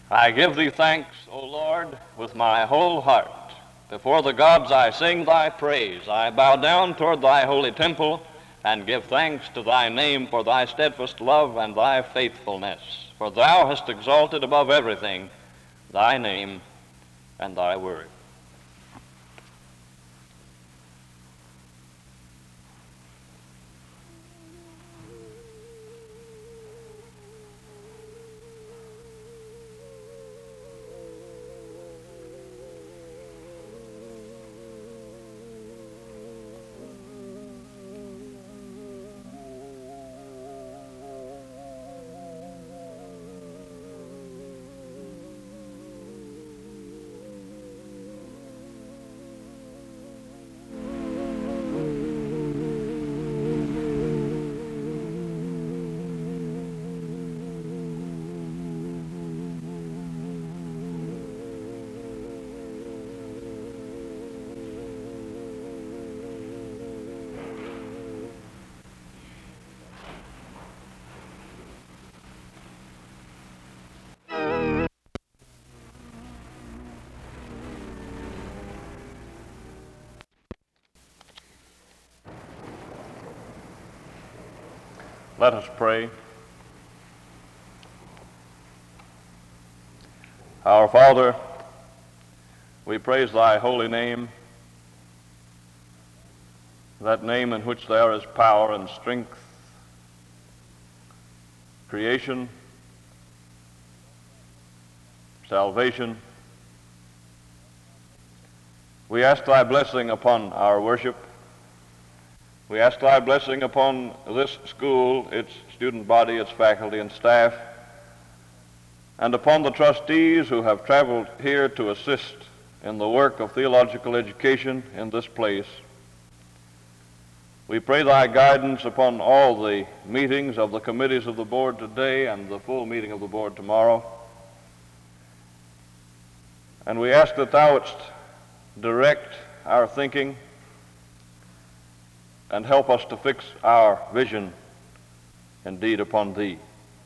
I give thee thanks, O Lord, with my whole heart. Before the gods I sing thy praise. I bow down toward thy holy temple and give thanks to thy name for thy steadfast love and thy faithfulness. For thou hast exalted above everything thy name and thy word. Let us pray. Our Father, we praise thy holy name, that name in which there is power and strength, creation, salvation. We ask thy blessing upon our worship. We ask thy blessing upon this school, its student body, its faculty and staff, and upon the trustees who have traveled here to assist in the work of theological education in this place. We pray thy guidance upon all the meetings of the committees of the board today and the full meeting of the board tomorrow. And we ask that thou wouldst direct our thinking and help us to fix our vision indeed upon thee.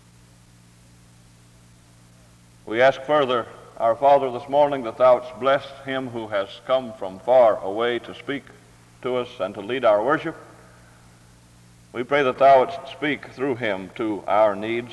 We ask further, our Father, this morning that thou wouldst bless him who has come from far away to speak to us and to lead our worship. We pray that thou wouldst speak through him to our needs.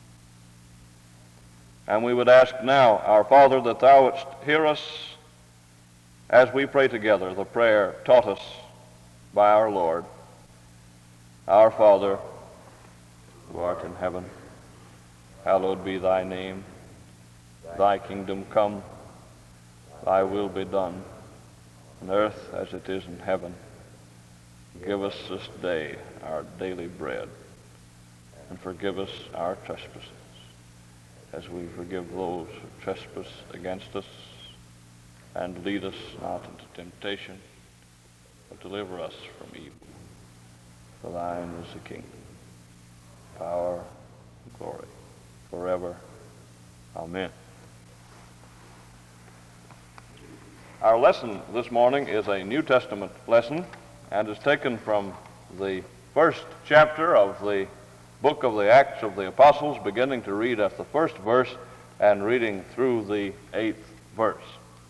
And we would ask now, our Father, that thou wouldst hear us as we pray together the prayer taught us by our Lord. Our Father, who art in heaven, hallowed be thy name. Thy kingdom come, thy will be done, on earth as it is in heaven. Give us this day our daily bread, and forgive us our trespasses, as we forgive those who trespass against us. And lead us not into temptation, but deliver us from evil. For thine is the kingdom, power, and glory, forever. Amen. Our lesson this morning is a New Testament lesson and is taken from the first chapter of the book of the Acts of the Apostles, beginning to read at the first verse and reading through the 8th verse.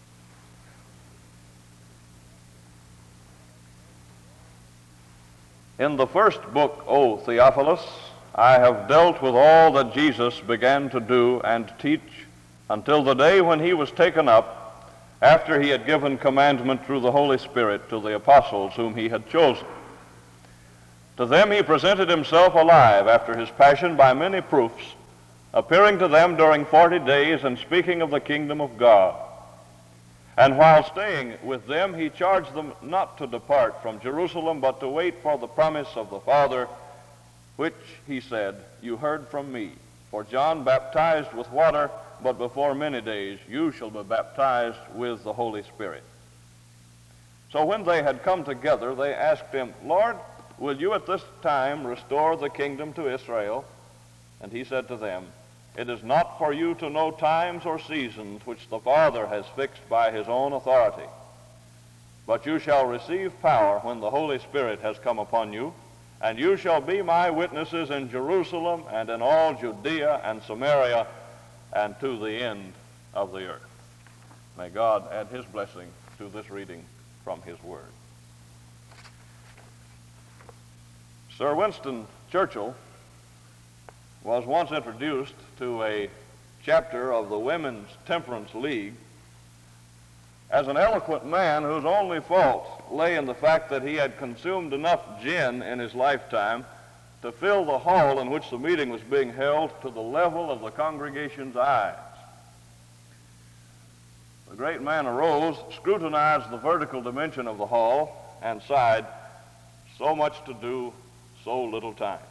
In the first book, O Theophilus, I have dealt with all that Jesus began to do and teach until the day when he was taken up, after he had given commandment through the Holy Spirit to the apostles whom he had chosen. To them he presented himself alive after his passion by many proofs, appearing to them during 40 days and speaking of the kingdom of God. And while staying with them, he charged them not to depart from Jerusalem, but to wait for the promise of the Father, which, he said, you heard from me. For John baptized with water, but before many days you shall be baptized with the Holy Spirit. So when they had come together, they asked him, Lord, will you at this time restore the kingdom to Israel? And he said to them, it is not for you to know times or seasons which the Father has fixed by his own authority. But you shall receive power when the Holy Spirit has come upon you, and you shall be my witnesses in Jerusalem and in all Judea and Samaria and to the end of the earth. May God add his blessing to this reading from his word. Sir Winston Churchill was once introduced to a chapter of the Women's Temperance League as an eloquent man whose only fault lay in the fact that he had consumed enough gin in his lifetime to fill the hall in which the meeting was being held to the level of the congregation's eyes. The great man arose, scrutinized the vertical dimension of the hall, and sighed, "So much to do, so little time."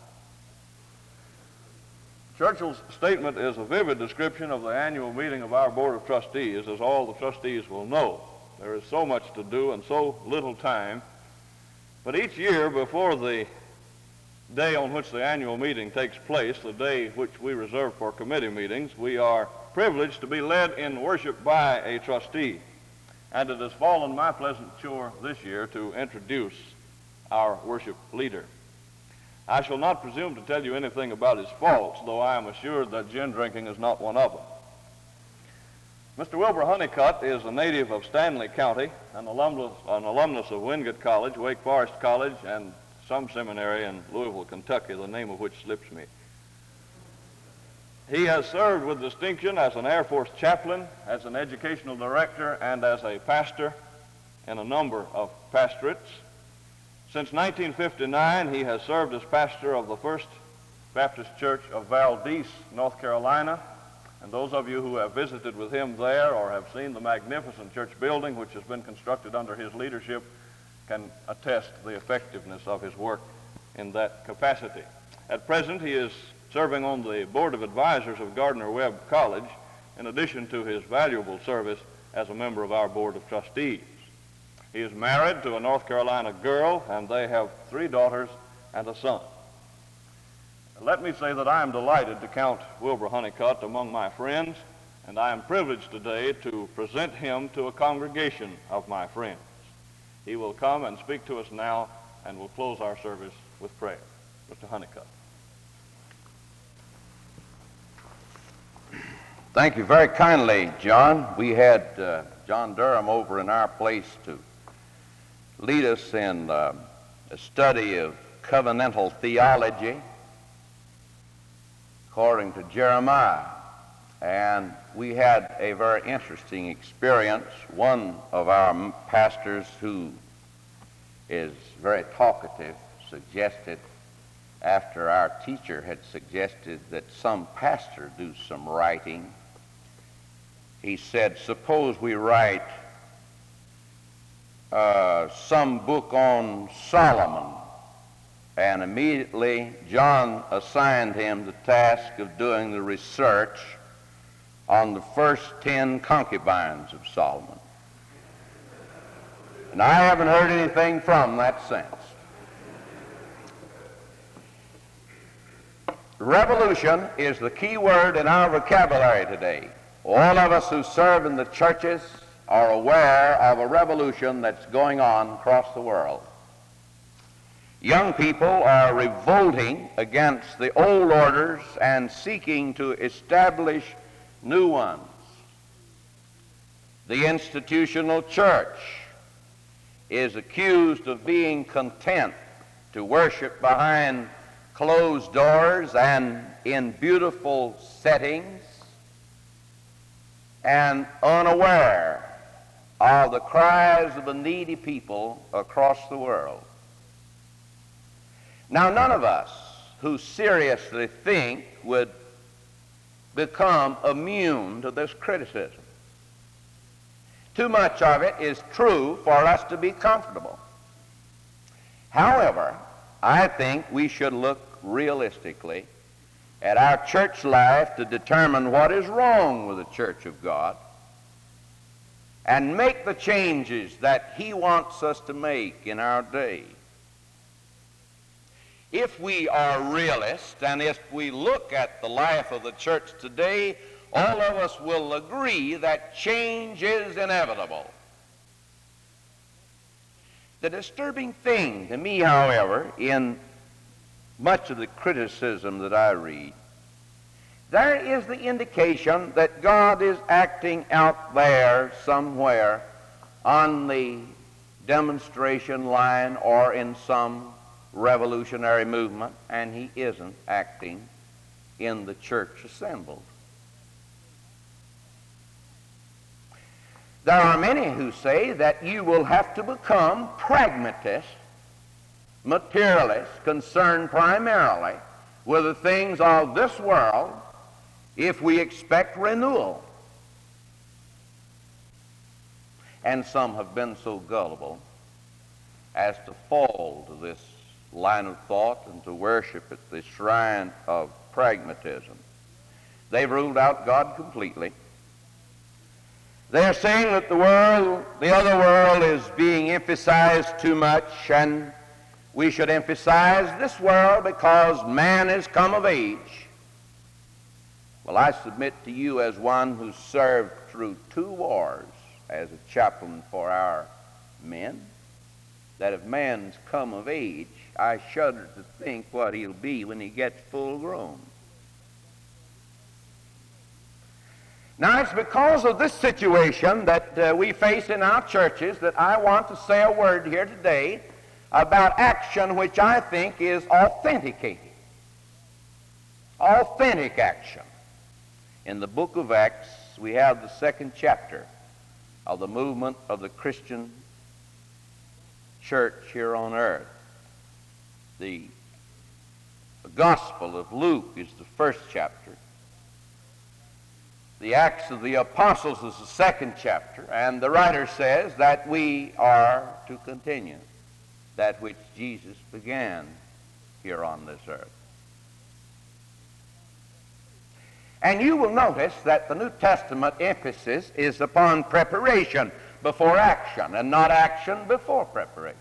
Churchill's statement is a vivid description of the annual meeting of our Board of Trustees, as all the trustees will know. There is so much to do and so little time. But each year, before the day on which the annual meeting takes place, the day which we reserve for committee meetings, we are privileged to be led in worship by a trustee. And it has fallen my pleasant chore this year to introduce our worship leader. I shall not presume to tell you anything about his faults, though I am assured that gin drinking is not one of them. Mr. Wilbur Honeycutt is a native of Stanley County, an alumnus of Wingate College, Wake Forest College, and some seminary in Louisville, Kentucky, the name of which slips me. He has served with distinction as an Air Force chaplain, as an educational director, and as a pastor in a number of pastorates. Since 1959, he has served as pastor of the First Baptist Church of Valdese, North Carolina. And those of you who have visited with him there or have seen the magnificent church building which has been constructed under his leadership can attest to the effectiveness of his work in that capacity. At present, he is serving on the Board of Advisors of Gardner-Webb College, in addition to his valuable service as a member of our Board of Trustees. He is married to a North Carolina girl, and they have 3 daughters and a son. Let me say that I am delighted to count Wilbur Honeycutt among my friends, and I am privileged today to present him to a congregation of my friends. He will come and speak to us now, and will close our service with prayer. Mr. Honeycutt. Thank you very kindly, John. We had John Durham over in our place to lead us in a study of covenantal theology according to Jeremiah. And we had a very interesting experience. One of our pastors, who is very talkative, suggested, after our teacher had suggested that some pastor do some writing, he said, "Suppose we write some book on Solomon." And immediately John assigned him the task of doing the research on the first 10 concubines of Solomon. And I haven't heard anything from that since. Revolution is the key word in our vocabulary today. All of us who serve in the churches are aware of a revolution that's going on across the world. Young people are revolting against the old orders and seeking to establish new ones. The institutional church is accused of being content to worship behind closed doors and in beautiful settings, and unaware of the cries of the needy people across the world. Now, none of us who seriously think would become immune to this criticism. Too much of it is true for us to be comfortable. However, I think we should look realistically at our church life to determine what is wrong with the Church of God and make the changes that He wants us to make in our day. If we are realists, and if we look at the life of the church today, all of us will agree that change is inevitable. The disturbing thing to me, however, in much of the criticism that I read, there is the indication that God is acting out there somewhere on the demonstration line or in some revolutionary movement, and he isn't acting in the church assembled. There are many who say that you will have to become pragmatists, materialists, concerned primarily with the things of this world if we expect renewal. And some have been so gullible as to fall to this line of thought and to worship at the shrine of pragmatism. They've ruled out God completely. They're saying that the other world is being emphasized too much, and we should emphasize this world because man has come of age. Well, I submit to you as one who served through 2 wars as a chaplain for our men, that if man's come of age, I shudder to think what he'll be when he gets full grown. Now, it's because of this situation that we face in our churches that I want to say a word here today about action which I think is authenticated. Authentic action. In the book of Acts, we have the 2nd chapter of the movement of the Christian church here on earth. The Gospel of Luke is the 1st chapter. The Acts of the Apostles is the 2nd chapter, and the writer says that we are to continue that which Jesus began here on this earth. And you will notice that the New Testament emphasis is upon preparation before action, and not action before preparation.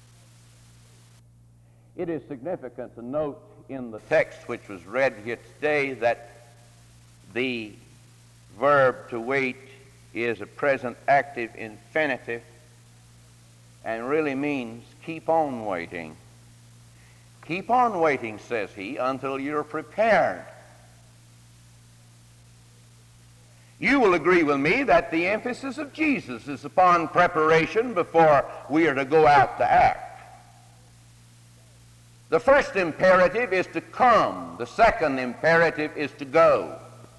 It is significant to note in the text which was read here today that the verb to wait is a present active infinitive and really means keep on waiting. Keep on waiting, says he, until you're prepared. You will agree with me that the emphasis of Jesus is upon preparation before we are to go out to act. The first imperative is to come. The second imperative is to go.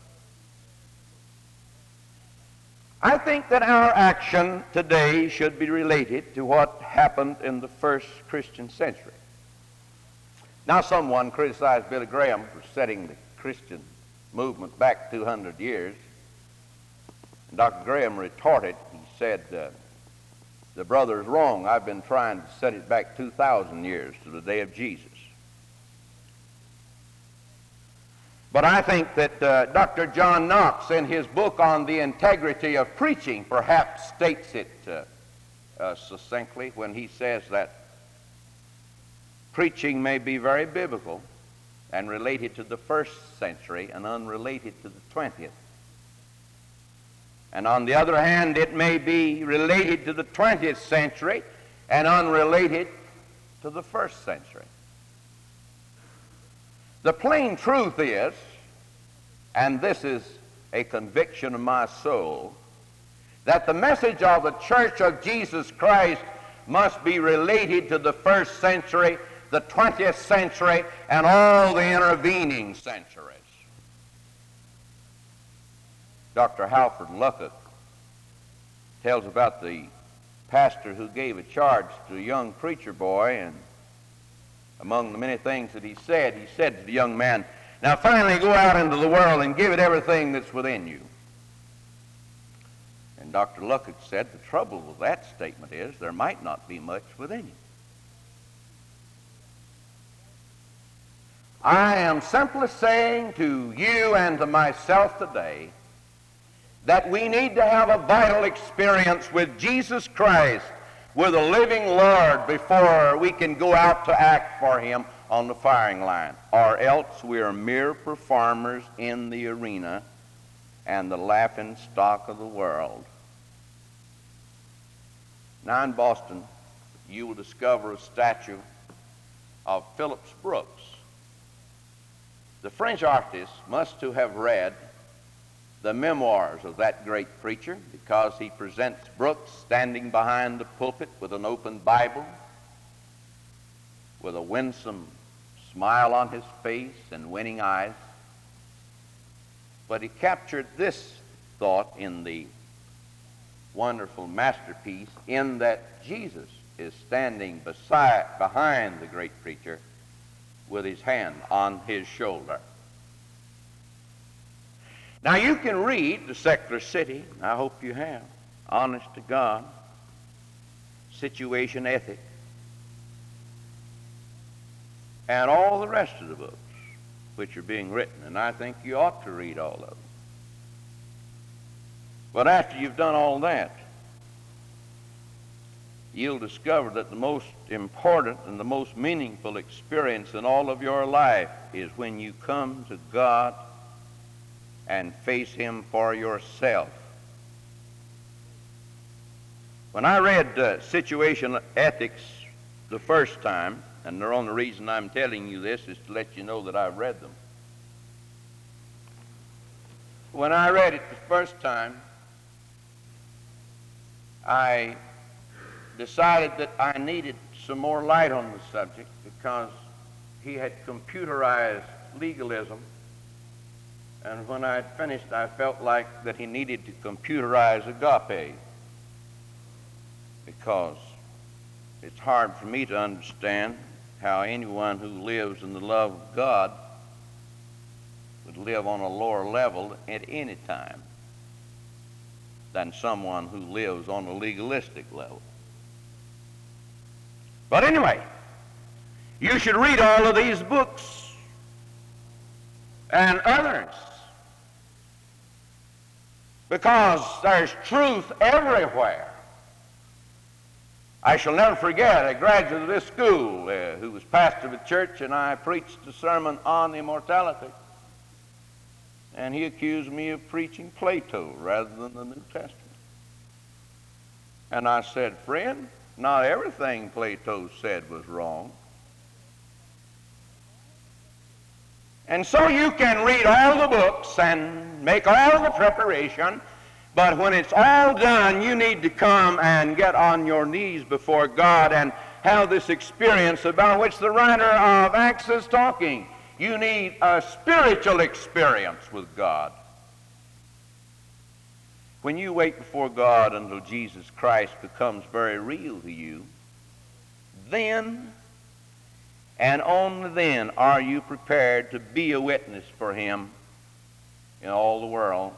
I think that our action today should be related to what happened in the first Christian century. Now, someone criticized Billy Graham for setting the Christian movement back 200 years. And Dr. Graham retorted. He said, the brother is wrong. I've been trying to set it back 2,000 years to the day of Jesus. But I think that Dr. John Knox, in his book on the integrity of preaching, perhaps states it succinctly when he says that preaching may be very biblical and related to the first century and unrelated to the 20th. And on the other hand, it may be related to the 20th century and unrelated to the first century. The plain truth is, and this is a conviction of my soul, that the message of the Church of Jesus Christ must be related to the first century, the 20th century, and all the intervening centuries. Dr. Halford Luckett tells about the pastor who gave a charge to a young preacher boy, and among the many things that he said to the young man, "Now finally go out into the world and give it everything that's within you." And Dr. Luckett said, the trouble with that statement is there might not be much within you. I am simply saying to you and to myself today that we need to have a vital experience with Jesus Christ, with a living Lord, before we can go out to act for him on the firing line, or else we are mere performers in the arena and the laughing stock of the world. Now in Boston, you will discover a statue of Phillips Brooks. The French artist must have read the memoirs of that great preacher, because he presents Brooks standing behind the pulpit with an open Bible, with a winsome smile on his face and winning eyes. But he captured this thought in the wonderful masterpiece, in that Jesus is standing behind the great preacher with his hand on his shoulder. Now, you can read The Secular City, I hope you have, Honest to God, Situation Ethic, and all the rest of the books which are being written, and I think you ought to read all of them. But after you've done all that, you'll discover that the most important and the most meaningful experience in all of your life is when you come to God and face him for yourself. When I read Situation Ethics the first time, and the only reason I'm telling you this is to let you know that I've read them. When I read it the first time, I decided that I needed some more light on the subject, because he had computerized legalism. And when I had finished, I felt like that he needed to computerize agape, because it's hard for me to understand how anyone who lives in the love of God would live on a lower level at any time than someone who lives on a legalistic level. But anyway, you should read all of these books and others, because there's truth everywhere. I shall never forget a graduate of this school who was pastor of a church, and I preached a sermon on immortality. And he accused me of preaching Plato rather than the New Testament. And I said, friend, not everything Plato said was wrong. And so you can read all the books and make all the preparation, but when it's all done, you need to come and get on your knees before God and have this experience about which the writer of Acts is talking. You need a spiritual experience with God. When you wait before God until Jesus Christ becomes very real to you, then and only then are you prepared to be a witness for him in all the world.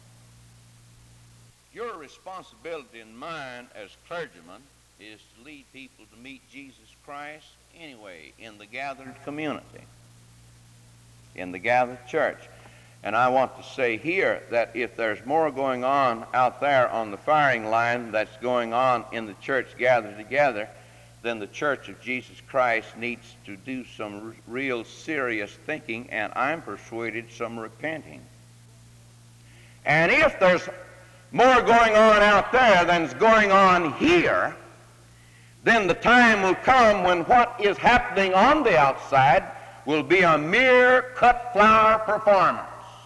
Your responsibility and mine as clergymen is to lead people to meet Jesus Christ anyway in the gathered community, in the gathered church. And I want to say here that if there's more going on out there on the firing line that's going on in the church gathered together, then the Church of Jesus Christ needs to do some real serious thinking, and I'm persuaded some repenting. And if there's more going on out there than's going on here, then the time will come when what is happening on the outside will be a mere cut flower performance.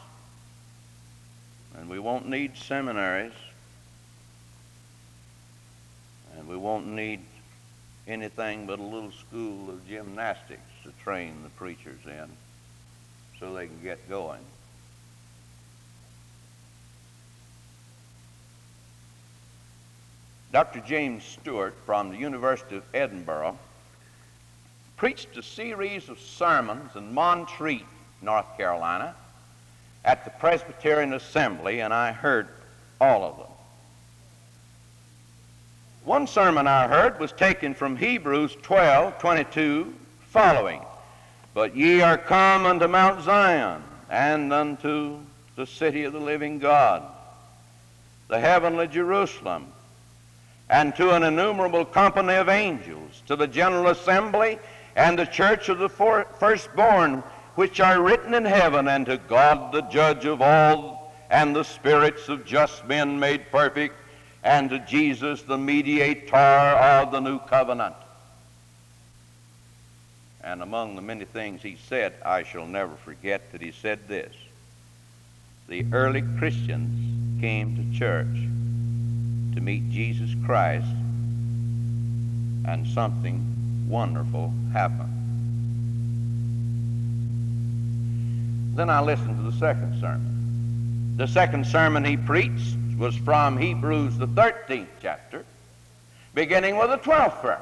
And we won't need seminaries, and we won't need anything but a little school of gymnastics to train the preachers in so they can get going. Dr. James Stewart from the University of Edinburgh preached a series of sermons in Montreat, North Carolina, at the Presbyterian Assembly, and I heard all of them. One sermon I heard was taken from Hebrews 12:22 following. But ye are come unto Mount Zion, and unto the city of the living God, the heavenly Jerusalem, and to an innumerable company of angels, to the general assembly and the church of the firstborn, which are written in heaven, and to God the judge of all, and the spirits of just men made perfect, and to Jesus the mediator of the new covenant. And among the many things he said, I shall never forget that he said this: the early Christians came to church to meet Jesus Christ, and something wonderful happened. Then I listened to the second sermon. The second sermon he preached was from Hebrews, the 13th chapter, beginning with the 12th verse.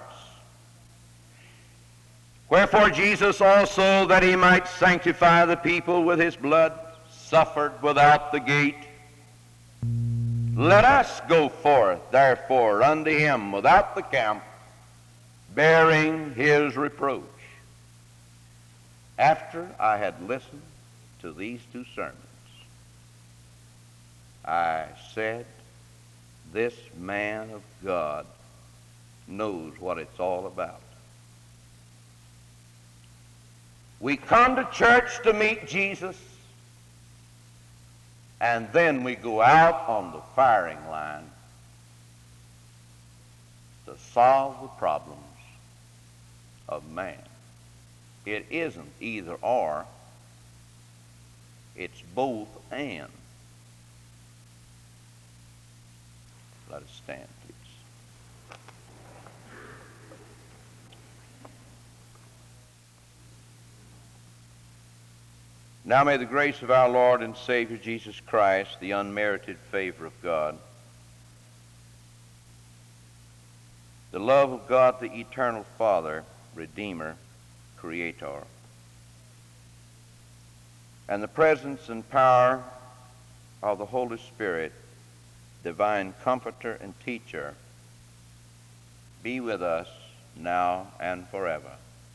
Wherefore Jesus also, that he might sanctify the people with his blood, suffered without the gate. Let us go forth, therefore, unto him without the camp, bearing his reproach. After I had listened to these two sermons, I said, this man of God knows what it's all about. We come to church to meet Jesus, and then we go out on the firing line to solve the problems of man. It isn't either or, it's both and. Let us stand, please. Now may the grace of our Lord and Savior Jesus Christ, the unmerited favor of God, the love of God, the eternal Father, Redeemer, Creator, and the presence and power of the Holy Spirit, divine Comforter and Teacher, be with us now and forever.